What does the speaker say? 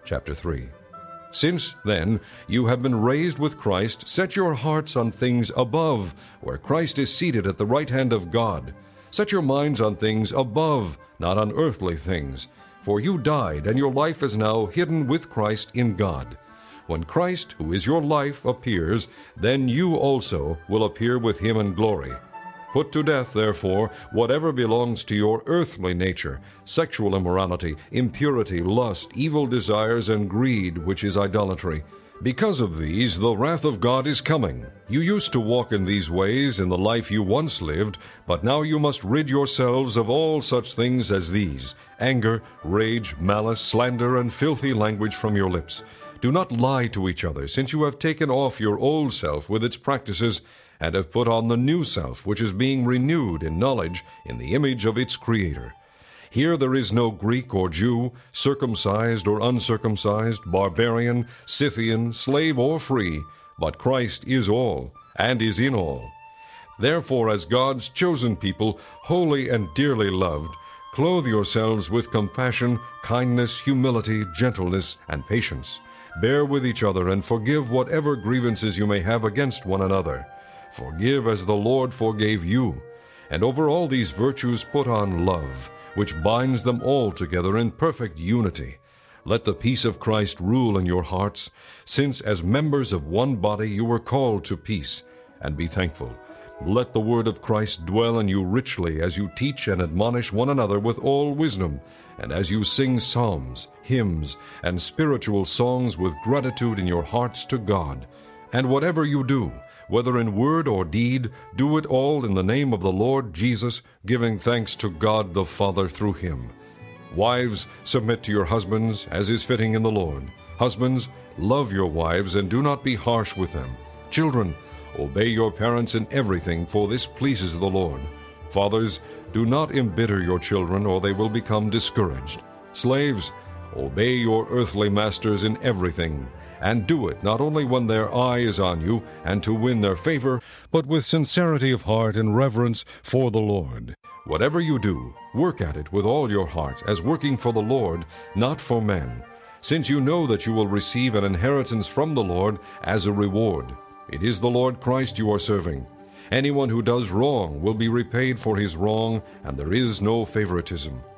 Chapter 3. Since, then, you have been raised with Christ, set your hearts on things above, where Christ is seated at the right hand of God. Set your minds on things above, not on earthly things. For you died, and your life is now hidden with Christ in God. When Christ, who is your life, appears, then you also will appear with him in glory. Put to death, therefore, whatever belongs to your earthly nature, sexual immorality, impurity, lust, evil desires, and greed, which is idolatry. Because of these, the wrath of God is coming. You used to walk in these ways in the life you once lived, but now you must rid yourselves of all such things as these: anger, rage, malice, slander, and filthy language from your lips. Do not lie to each other, since you have taken off your old self with its practices, and have put on the new self, which is being renewed in knowledge in the image of its Creator. Here there is no Greek or Jew, circumcised or uncircumcised, barbarian, Scythian, slave or free, but Christ is all, and is in all. Therefore, as God's chosen people, holy and dearly loved, clothe yourselves with compassion, kindness, humility, gentleness, and patience. Bear with each other, and forgive whatever grievances you may have against one another. Forgive as the Lord forgave you. And over all these virtues put on love, which binds them all together in perfect unity. Let the peace of Christ rule in your hearts, since as members of one body you were called to peace, and be thankful. Let the word of Christ dwell in you richly as you teach and admonish one another with all wisdom, and as you sing psalms, hymns, and spiritual songs with gratitude in your hearts to God. And whatever you do, whether in word or deed, do it all in the name of the Lord Jesus, giving thanks to God the Father through him. Wives, submit to your husbands, as is fitting in the Lord. Husbands, love your wives, and do not be harsh with them. Children, obey your parents in everything, for this pleases the Lord. Fathers, do not embitter your children, or they will become discouraged. Slaves, obey your earthly masters in everything, and do it not only when their eye is on you, and to win their favor, but with sincerity of heart and reverence for the Lord. Whatever you do, work at it with all your heart, as working for the Lord, not for men, since you know that you will receive an inheritance from the Lord as a reward. It is the Lord Christ you are serving. Anyone who does wrong will be repaid for his wrong, and there is no favoritism.